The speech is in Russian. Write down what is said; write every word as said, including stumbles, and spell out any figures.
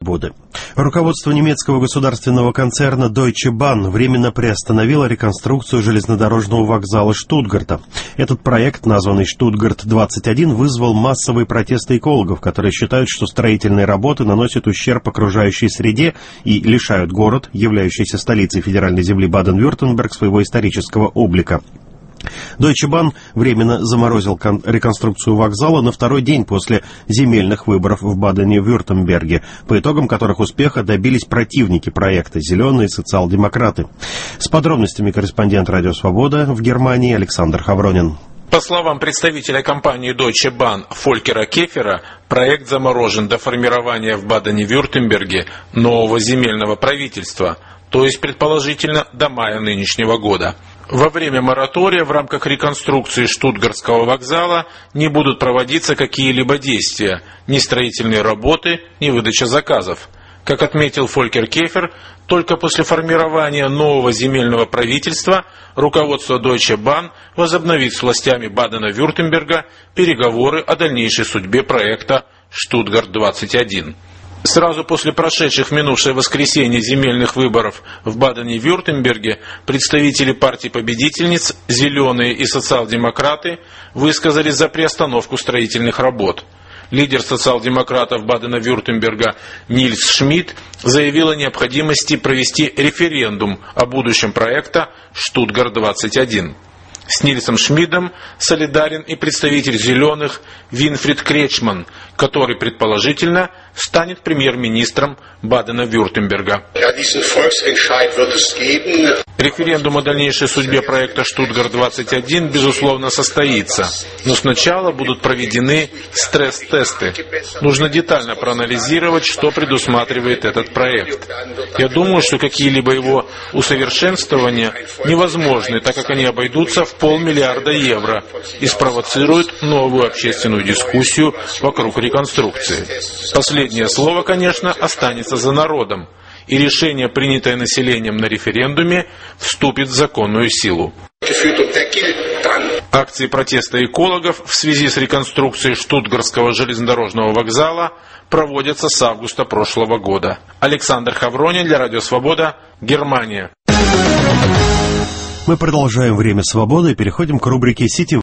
свободы». Руководство немецкого государственного концерна Deutsche Bahn временно приостановило реконструкцию железнодорожного вокзала Штутгарта. Этот проект, названный «Штутгарт двадцать один», вызвал массовые протесты экологов, которые считают, что строительные работы наносят ущерб окружающей среде и лишают город, являющийся столицей федеральной земли Баден-Вюртемберг, своего исторического облика. Deutsche Bahn временно заморозил кон- реконструкцию вокзала на второй день после земельных выборов в Бадене-Вюртемберге, по итогам которых успеха добились противники проекта – зеленые социал-демократы. С подробностями корреспондент «Радио Свобода» в Германии Александр Хавронин. По словам представителя компании Deutsche Bahn Фолькера Кефера, проект заморожен до формирования в Бадене-Вюртемберге нового земельного правительства, то есть, предположительно, до мая нынешнего года. Во время моратория в рамках реконструкции Штутгартского вокзала не будут проводиться какие-либо действия, ни строительные работы, ни выдача заказов. Как отметил Фолькер Кефер, только после формирования нового земельного правительства руководство Deutsche Bahn возобновит с властями Бадена-Вюртемберга переговоры о дальнейшей судьбе проекта Штутгарт двадцать один. Сразу после прошедших в минувшее воскресенье земельных выборов в Бадене-Вюртемберге представители партий-победительниц, зеленые и социал-демократы, высказались за приостановку строительных работ. Лидер социал-демократов Бадена-Вюртемберга Нильс Шмидт заявил о необходимости провести референдум о будущем проекта Штутгарт двадцать один. С Нильсом Шмидтом солидарен и представитель «Зеленых» Винфрид Кречман, который, предположительно, станет премьер-министром Бадена-Вюртемберга. Референдум о дальнейшей судьбе проекта Штутгарт двадцать один, безусловно, состоится. Но сначала будут проведены стресс-тесты. Нужно детально проанализировать, что предусматривает этот проект. Я думаю, что какие-либо его усовершенствования невозможны, так как они обойдутся в полмиллиарда евро и спровоцируют новую общественную дискуссию вокруг реконструкции. Последнее слово, конечно, останется за народом, и решение, принятое населением на референдуме, вступит в законную силу. Акции протеста экологов в связи с реконструкцией Штутгартского железнодорожного вокзала проводятся с августа прошлого года. Александр Хавронин для Радио Свобода, Германия. Мы продолжаем «Время свободы» и переходим к рубрике «Сетевые